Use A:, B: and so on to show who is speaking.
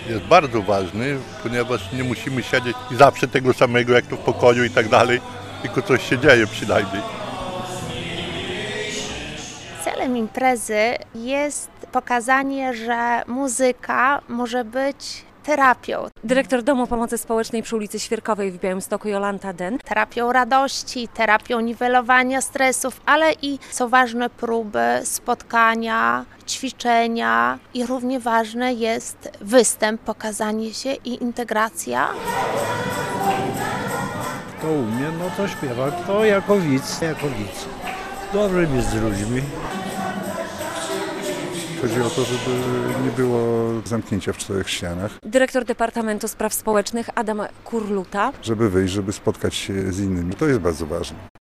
A: jest bardzo ważny, ponieważ nie musimy siedzieć zawsze tego samego jak to w pokoju i tak dalej, tylko coś się dzieje przynajmniej.
B: Celem imprezy jest pokazanie, że muzyka może być terapią.
C: Dyrektor Domu Pomocy Społecznej przy ulicy Świerkowej w Białymstoku Jolanta Den.
B: Terapią radości, terapią niwelowania stresów, ale i co ważne próby, spotkania, ćwiczenia i równie ważne jest występ, pokazanie się i integracja.
D: Kto umie, no to śpiewa, kto jako widz. Dobrym jest z ludźmi.
E: Chodzi o to, żeby nie było zamknięcia w czterech ścianach,
C: Dyrektor Departamentu Spraw Społecznych Adam Kurluta.
E: żeby wyjść, żeby spotkać się z innymi. To jest bardzo ważne.